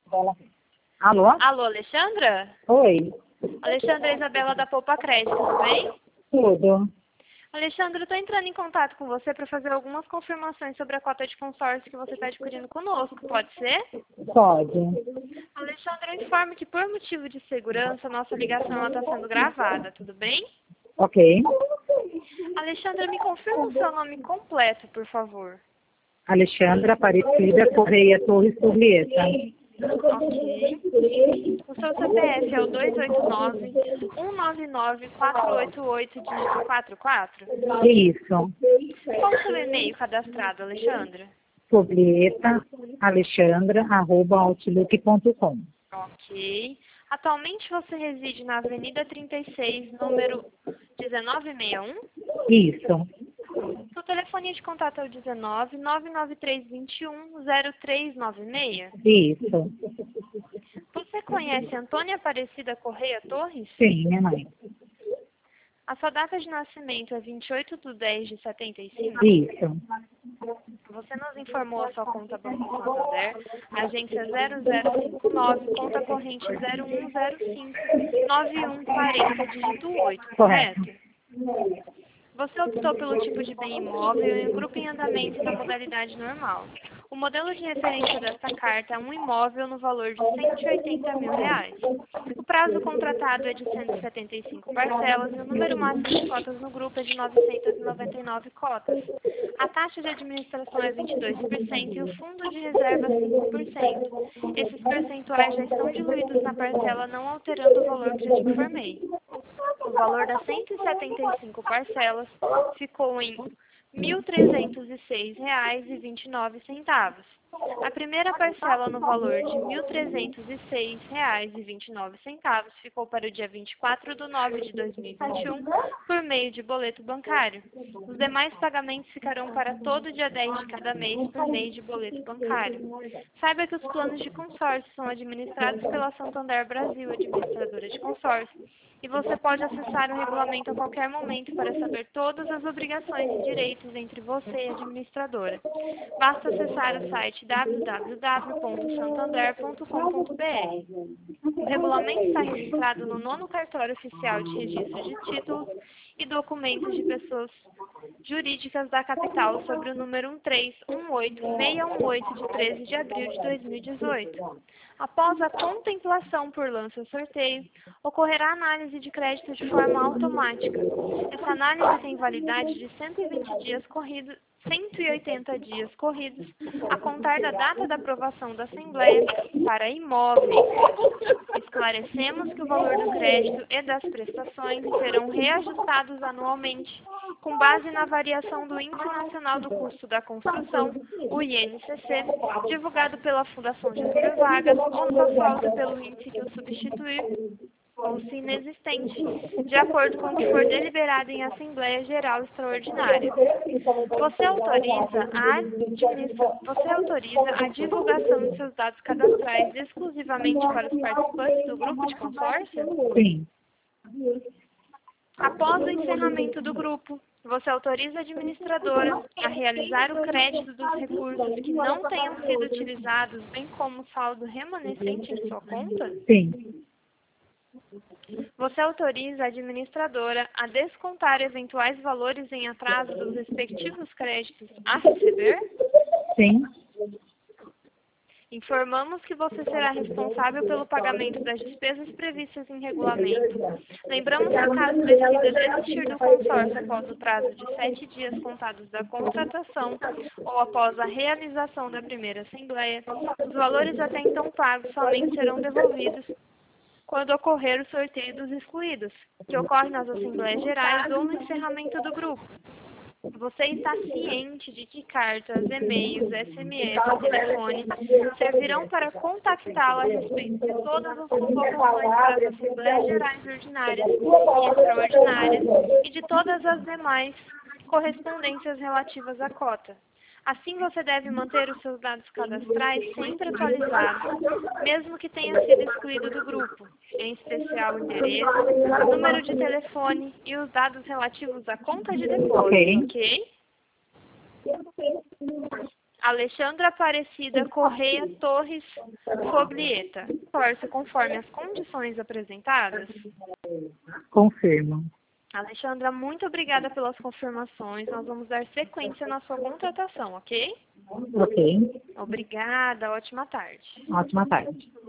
Alô? Alô, Alexandra? Oi. Alexandra, Isabela da Poupa Crédito, tudo bem? Tudo. Alexandra, eu estou entrando em contato com você para fazer algumas confirmações sobre a cota de consórcio que você está adquirindo conosco, pode ser? Pode. Alexandra, eu informo que por motivo de segurança, nossa ligação está sendo gravada, tudo bem? Ok. Alexandra, me confirma o seu nome completo, por favor. Alexandra Aparecida Correia Torres Turlieta. Ok. O seu CPF é o 289-199-488, dígito 44? Isso. Qual o seu e-mail cadastrado, Alexandra? Turlieta Alexandra@outlook.com. Ok. Atualmente você reside na Avenida 36, número 1961? Isso. Seu telefone de contato é o 19-99321-0396? Isso. Você conhece Antônia Aparecida Correia Torres? Sim, minha mãe. A sua data de nascimento é 28/10/75? Isso. Você nos informou a sua conta Banco Santander, agência 0059, conta corrente 0105-9140, dígito 8, Correto. correto? Você optou pelo tipo de bem imóvel em um grupo em andamento na modalidade normal. O modelo de referência desta carta é um imóvel no valor de R$180 mil. O prazo contratado é de 175 parcelas e o número máximo de cotas no grupo é de 999 cotas. A taxa de administração é 22% e o fundo de reserva 5%. Esses percentuais já estão diluídos na parcela, não alterando o valor que já te informei. O valor das 175 parcelas ficou em R$ 1.306,29. A primeira parcela no valor de R$ 1.306,29 ficou para o dia 24/9/2021 por meio de boleto bancário. Os demais pagamentos ficarão para todo dia 10 de cada mês por meio de boleto bancário. Saiba que os planos de consórcio são administrados pela Santander Brasil, administradora de consórcio, e você pode acessar o regulamento a qualquer momento para saber todas as obrigações e direitos entre você e a administradora. Basta acessar o site www.santander.com.br. O regulamento está registrado no 9º Cartório Oficial de Registro de Títulos e Documentos de Pessoas Jurídicas da Capital sobre o número 1318618 de 13 de abril de 2018. Após a contemplação por lança-sorteio, ocorrerá análise de crédito de forma automática. Essa análise tem validade de 120 dias corridos, 180 dias corridos, a contar da data da aprovação da Assembleia para imóveis. Esclarecemos que o valor do crédito e das prestações serão reajustados anualmente, com base na variação do Índice Nacional do Custo da Construção, o INCC, divulgado pela Fundação Getúlio Vargas, ou na falta pelo índice que o substituir, ou se inexistente, de acordo com o que for deliberado em Assembleia Geral Extraordinária. Você autoriza a divulgação de seus dados cadastrais exclusivamente para os participantes do grupo de consórcio? Sim. Após o encerramento do grupo, você autoriza a administradora a realizar o crédito dos recursos que não tenham sido utilizados, bem como o saldo remanescente em sua conta? Sim. Você autoriza a administradora a descontar eventuais valores em atraso dos respectivos créditos a receber? Sim. Informamos que você será responsável pelo pagamento das despesas previstas em regulamento. Lembramos que, caso decida desistir do consórcio após o prazo de 7 dias contados da contratação ou após a realização da primeira assembleia, os valores até então pagos somente serão devolvidos quando ocorrer o sorteio dos excluídos, que ocorre nas Assembleias Gerais ou no encerramento do grupo. Você está ciente de que cartas, e-mails, SMS e telefone servirão para contactá-la a respeito de todas as convocações para as Assembleias Gerais Ordinárias e Extraordinárias e de todas as demais correspondências relativas à cota. Assim, você deve manter os seus dados cadastrais sempre atualizados, mesmo que tenha sido excluído do grupo, em especial o endereço, o número de telefone e os dados relativos à conta de depósito, ok? Alexandra Aparecida Correia Torres Foglieta. Torce conforme as condições apresentadas? Confirmo. Alexandra, muito obrigada pelas confirmações. Nós vamos dar sequência na sua contratação, ok? Ok. Obrigada, ótima tarde. Ótima tarde.